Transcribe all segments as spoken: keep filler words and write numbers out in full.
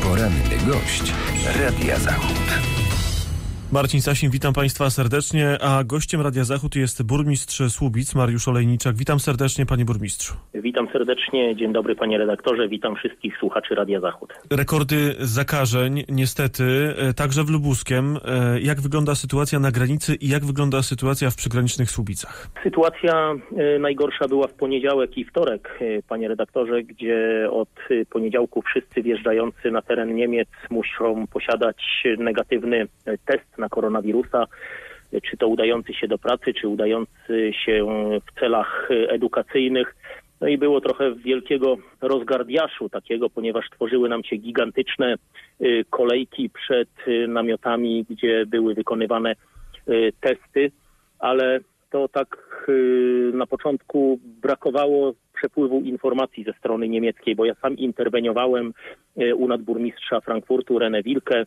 Poranny gość Radia Zachód. Marcin Sasin, witam Państwa serdecznie, a gościem Radia Zachód jest burmistrz Słubic, Mariusz Olejniczak. Witam serdecznie, panie burmistrzu. Witam serdecznie, dzień dobry panie redaktorze, witam wszystkich słuchaczy Radia Zachód. Rekordy zakażeń, niestety, także w Lubuskiem. Jak wygląda sytuacja na granicy i jak wygląda sytuacja w przygranicznych Słubicach? Sytuacja najgorsza była w poniedziałek i wtorek, panie redaktorze, gdzie od poniedziałku wszyscy wjeżdżający na teren Niemiec muszą posiadać negatywny test na koronawirusa, czy to udający się do pracy, czy udający się w celach edukacyjnych. No i było trochę wielkiego rozgardiaszu takiego, ponieważ tworzyły nam się gigantyczne kolejki przed namiotami, gdzie były wykonywane testy, ale to tak na początku brakowało przepływu informacji ze strony niemieckiej, bo ja sam interweniowałem u nadburmistrza Frankfurtu René Wilke.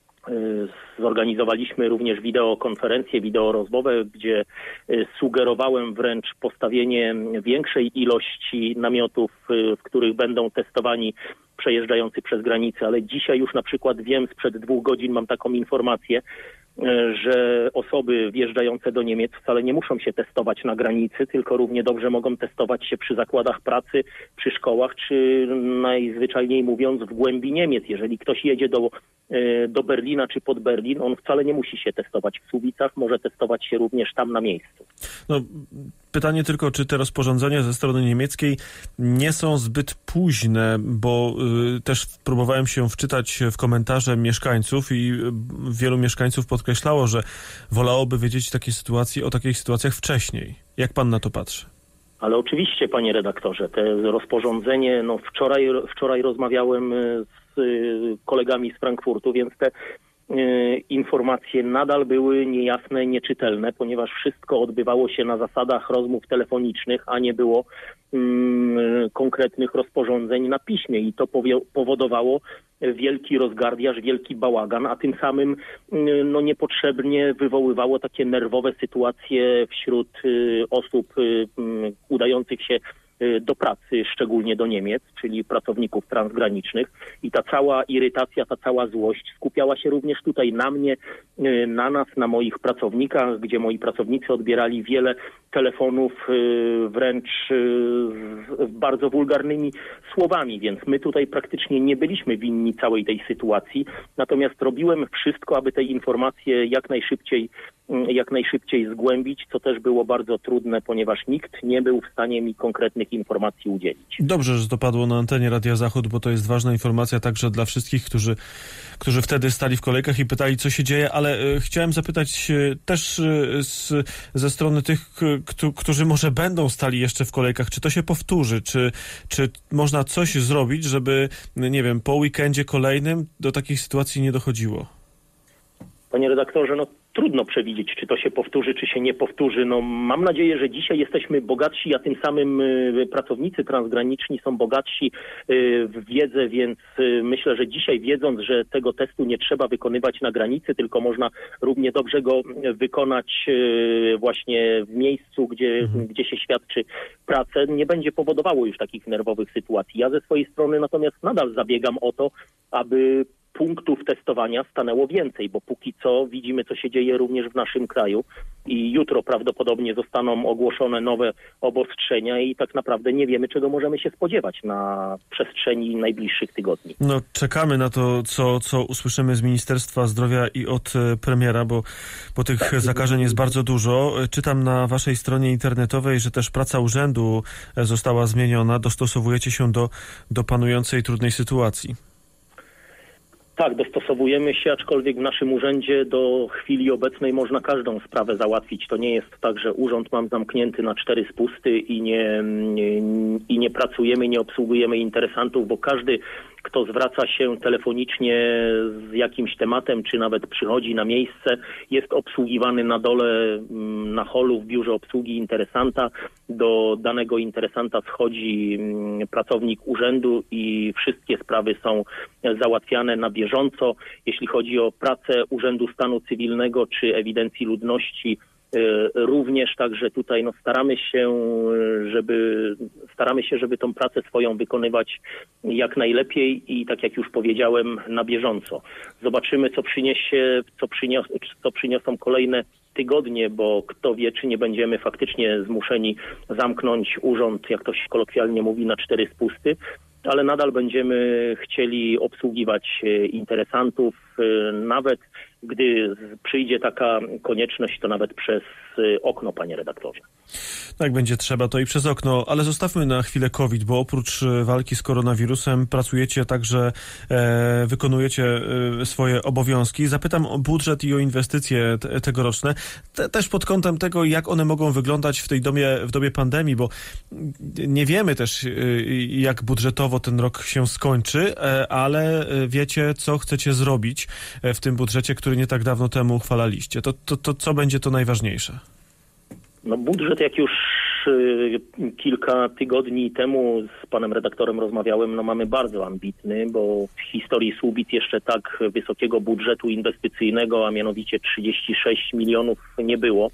Zorganizowaliśmy również wideokonferencję, wideorozmowę, gdzie sugerowałem wręcz postawienie większej ilości namiotów, w których będą testowani przejeżdżający przez granicę, ale dzisiaj już na przykład wiem, sprzed dwóch godzin mam taką informację, że osoby wjeżdżające do Niemiec wcale nie muszą się testować na granicy, tylko równie dobrze mogą testować się przy zakładach pracy, przy szkołach, czy najzwyczajniej mówiąc w głębi Niemiec. Jeżeli ktoś jedzie do, do Berlina czy pod Berlin, on wcale nie musi się testować w Słubicach, może testować się również tam na miejscu. No, pytanie tylko, czy te rozporządzenia ze strony niemieckiej nie są zbyt późne, bo y, też próbowałem się wczytać w komentarze mieszkańców i y, wielu mieszkańców podkreślało, że wolałoby wiedzieć takie sytuacje, o takich sytuacjach wcześniej. Jak pan na to patrzy? Ale oczywiście, panie redaktorze, te rozporządzenie, no wczoraj, wczoraj rozmawiałem z y, kolegami z Frankfurtu, więc te informacje nadal były niejasne, nieczytelne, ponieważ wszystko odbywało się na zasadach rozmów telefonicznych, a nie było mm, konkretnych rozporządzeń na piśmie i to powie- powodowało wielki rozgardiaż, wielki bałagan, a tym samym no, niepotrzebnie wywoływało takie nerwowe sytuacje wśród y, osób y, y, udających się do pracy, szczególnie do Niemiec, czyli pracowników transgranicznych i ta cała irytacja, ta cała złość skupiała się również tutaj na mnie, na nas, na moich pracownikach, gdzie moi pracownicy odbierali wiele telefonów wręcz z bardzo wulgarnymi słowami, więc my tutaj praktycznie nie byliśmy winni całej tej sytuacji, natomiast robiłem wszystko, aby te informacje jak najszybciej jak najszybciej zgłębić, co też było bardzo trudne, ponieważ nikt nie był w stanie mi konkretnych informacji udzielić. Dobrze, że to padło na antenie Radia Zachód, bo to jest ważna informacja także dla wszystkich, którzy, którzy wtedy stali w kolejkach i pytali, co się dzieje, ale e, chciałem zapytać e, też e, z, ze strony tych, k, którzy może będą stali jeszcze w kolejkach, czy to się powtórzy, czy, czy można coś zrobić, żeby, nie wiem, po weekendzie kolejnym do takich sytuacji nie dochodziło? Panie redaktorze, no trudno przewidzieć, czy to się powtórzy, czy się nie powtórzy. No, mam nadzieję, że dzisiaj jesteśmy bogatsi, a tym samym y, pracownicy transgraniczni są bogatsi y, w wiedzę, więc y, myślę, że dzisiaj wiedząc, że tego testu nie trzeba wykonywać na granicy, tylko można równie dobrze go wykonać y, właśnie w miejscu, gdzie, mhm. gdzie się świadczy pracę, nie będzie powodowało już takich nerwowych sytuacji. Ja ze swojej strony natomiast nadal zabiegam o to, aby punktów testowania stanęło więcej, bo póki co widzimy, co się dzieje również w naszym kraju i jutro prawdopodobnie zostaną ogłoszone nowe obostrzenia i tak naprawdę nie wiemy, czego możemy się spodziewać na przestrzeni najbliższych tygodni. No czekamy na to, co, co usłyszymy z Ministerstwa Zdrowia i od premiera, bo, bo tych tak, zakażeń jest bardzo dużo. Czytam na waszej stronie internetowej, że też praca urzędu została zmieniona. Dostosowujecie się do, do panującej trudnej sytuacji. Tak, dostosowujemy się, aczkolwiek w naszym urzędzie do chwili obecnej można każdą sprawę załatwić. To nie jest tak, że urząd mam zamknięty na cztery spusty i nie, nie, i nie pracujemy, nie obsługujemy interesantów, bo każdy, kto zwraca się telefonicznie z jakimś tematem, czy nawet przychodzi na miejsce, jest obsługiwany na dole, na holu w biurze obsługi interesanta. Do danego interesanta schodzi pracownik urzędu i wszystkie sprawy są załatwiane na bieżąco. Jeśli chodzi o pracę Urzędu Stanu Cywilnego czy Ewidencji Ludności, Również także tutaj no, staramy się, żeby staramy się, żeby tą pracę swoją wykonywać jak najlepiej i tak jak już powiedziałem, na bieżąco. Zobaczymy, co przyniesie, co, przynios, co przyniosą kolejne tygodnie, bo kto wie, czy nie będziemy faktycznie zmuszeni zamknąć urząd, jak to się kolokwialnie mówi, na cztery spusty, ale nadal będziemy chcieli obsługiwać interesantów, nawet gdy przyjdzie taka konieczność, to nawet przez okno, panie redaktorze. Tak, będzie trzeba, to i przez okno, ale zostawmy na chwilę COVID, bo oprócz walki z koronawirusem pracujecie także, e, wykonujecie e, swoje obowiązki. Zapytam o budżet i o inwestycje te, tegoroczne, te, też pod kątem tego, jak one mogą wyglądać w tej dobie, w dobie pandemii, bo nie wiemy też, e, jak budżetowo ten rok się skończy, e, ale wiecie, co chcecie zrobić w tym budżecie, który nie tak dawno temu uchwalaliście. To, to, to co będzie to najważniejsze? No budżet, jak już y, kilka tygodni temu z panem redaktorem rozmawiałem, no mamy bardzo ambitny, bo w historii Słubic jeszcze tak wysokiego budżetu inwestycyjnego, a mianowicie trzydzieści sześć milionów nie było.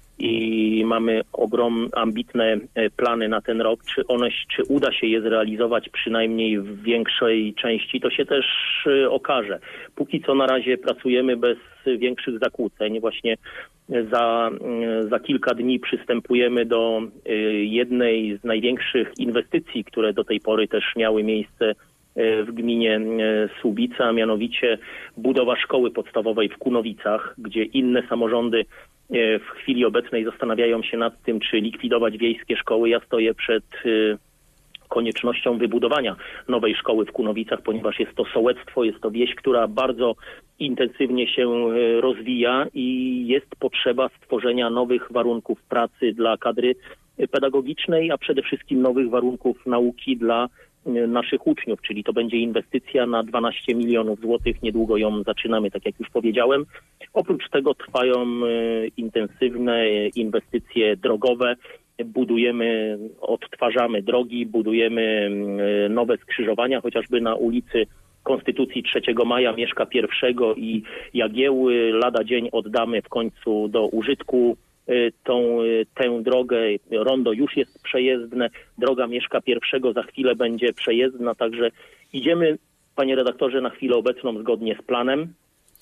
I mamy ogrom, ambitne plany na ten rok. Czy one, czy uda się je zrealizować przynajmniej w większej części, to się też okaże. Póki co na razie pracujemy bez większych zakłóceń. Właśnie za, za kilka dni przystępujemy do jednej z największych inwestycji, które do tej pory też miały miejsce w gminie Słubica, a mianowicie budowa szkoły podstawowej w Kunowicach, gdzie inne samorządy w chwili obecnej zastanawiają się nad tym, czy likwidować wiejskie szkoły. Ja stoję przed y, koniecznością wybudowania nowej szkoły w Kunowicach, ponieważ jest to sołectwo, jest to wieś, która bardzo intensywnie się y, rozwija i jest potrzeba stworzenia nowych warunków pracy dla kadry pedagogicznej, a przede wszystkim nowych warunków nauki dla y, naszych uczniów, czyli to będzie inwestycja na dwanaście milionów złotych. Niedługo ją zaczynamy, tak jak już powiedziałem. Oprócz tego trwają y, intensywne inwestycje drogowe. Budujemy, odtwarzamy drogi, budujemy y, nowe skrzyżowania, chociażby na ulicy Konstytucji trzeciego maja, Mieszka pierwszego i Jagieły. Lada dzień oddamy w końcu do użytku y, tą, y, tę drogę. Rondo już jest przejezdne, droga Mieszka pierwszego za chwilę będzie przejezdna, także idziemy, panie redaktorze, na chwilę obecną zgodnie z planem.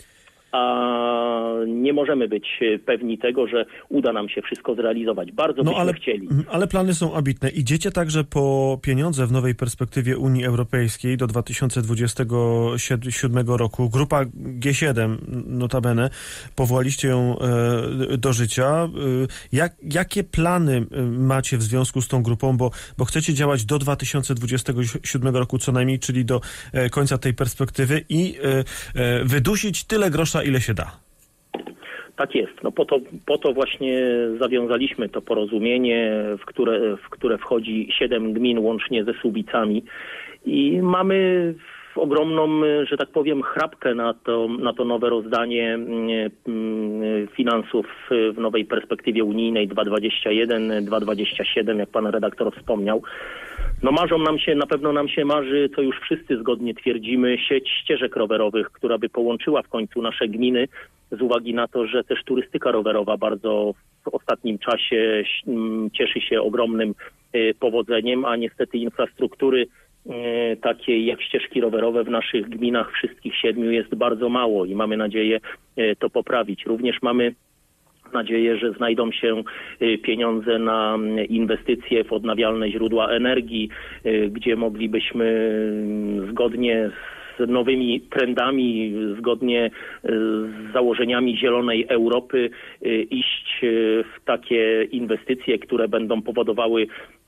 A nie możemy być pewni tego, że uda nam się wszystko zrealizować. Bardzo no, byśmy ale, chcieli. Ale plany są ambitne. Idziecie także po pieniądze w nowej perspektywie Unii Europejskiej do dwa tysiące dwudziestego siódmego roku. Grupa G siedem, notabene, powołaliście ją e, do życia. E, jak, jakie plany macie w związku z tą grupą? Bo, bo chcecie działać do dwa tysiące dwudziestego siódmego roku co najmniej, czyli do e, końca tej perspektywy i e, e, wydusić tyle grosza, ile się da. Tak jest. No po to, po to właśnie zawiązaliśmy to porozumienie, w które, w które wchodzi siedem gmin łącznie ze Słubicami i mamy ogromną, że tak powiem, chrapkę na to, na to nowe rozdanie finansów w nowej perspektywie unijnej dwa tysiące dwudziesty pierwszy do dwa tysiące dwudziestego siódmego, jak pan redaktor wspomniał. No marzą nam się, na pewno nam się marzy, co już wszyscy zgodnie twierdzimy, sieć ścieżek rowerowych, która by połączyła w końcu nasze gminy, z uwagi na to, że też turystyka rowerowa bardzo w ostatnim czasie cieszy się ogromnym powodzeniem, a niestety infrastruktury takiej jak ścieżki rowerowe w naszych gminach, wszystkich siedmiu, jest bardzo mało i mamy nadzieję to poprawić. Również mamy nadzieję, że znajdą się pieniądze na inwestycje w odnawialne źródła energii, gdzie moglibyśmy zgodnie z nowymi trendami, zgodnie z założeniami Zielonej Europy iść w takie inwestycje, które będą powodowały,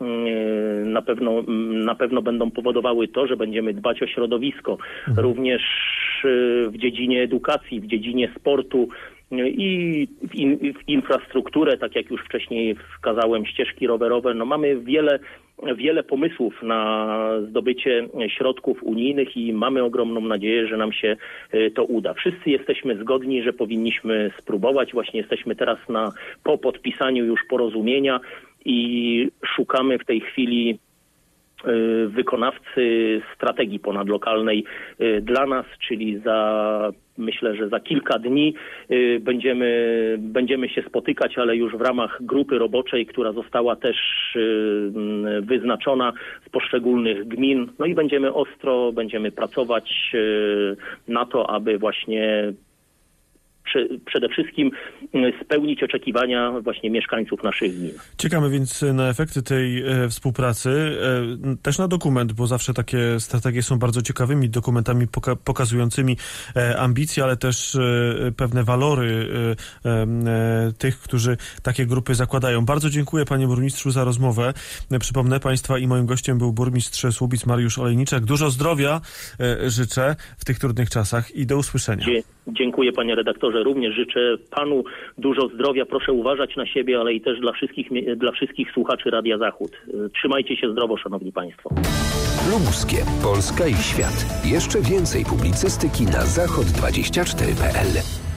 na pewno, na pewno będą powodowały to, że będziemy dbać o środowisko. Mhm. Również w dziedzinie edukacji, w dziedzinie sportu, i w, in, w infrastrukturę, tak jak już wcześniej wskazałem, ścieżki rowerowe. No mamy wiele, wiele pomysłów na zdobycie środków unijnych i mamy ogromną nadzieję, że nam się to uda. Wszyscy jesteśmy zgodni, że powinniśmy spróbować. Właśnie jesteśmy teraz na, po podpisaniu już porozumienia i szukamy w tej chwili wykonawcy strategii ponadlokalnej dla nas, czyli za, myślę, że za kilka dni będziemy, będziemy się spotykać, ale już w ramach grupy roboczej, która została też wyznaczona z poszczególnych gmin. No i będziemy ostro, będziemy pracować na to, aby właśnie przede wszystkim spełnić oczekiwania właśnie mieszkańców naszych gmin. Czekamy więc na efekty tej e, współpracy, e, też na dokument, bo zawsze takie strategie są bardzo ciekawymi dokumentami poka- pokazującymi e, ambicje, ale też e, pewne walory e, e, tych, którzy takie grupy zakładają. Bardzo dziękuję panie burmistrzu za rozmowę. E, przypomnę państwa i moim gościem był burmistrz Słubic Mariusz Olejniczak. Dużo zdrowia e, życzę w tych trudnych czasach i do usłyszenia. Dzie- dziękuję panie redaktorze. Również życzę panu dużo zdrowia. Proszę uważać na siebie, ale i też dla wszystkich, dla wszystkich słuchaczy Radia Zachód. Trzymajcie się zdrowo, szanowni państwo. Lubuskie, Polska i świat. Jeszcze więcej publicystyki na zachód dwadzieścia cztery kropka p l.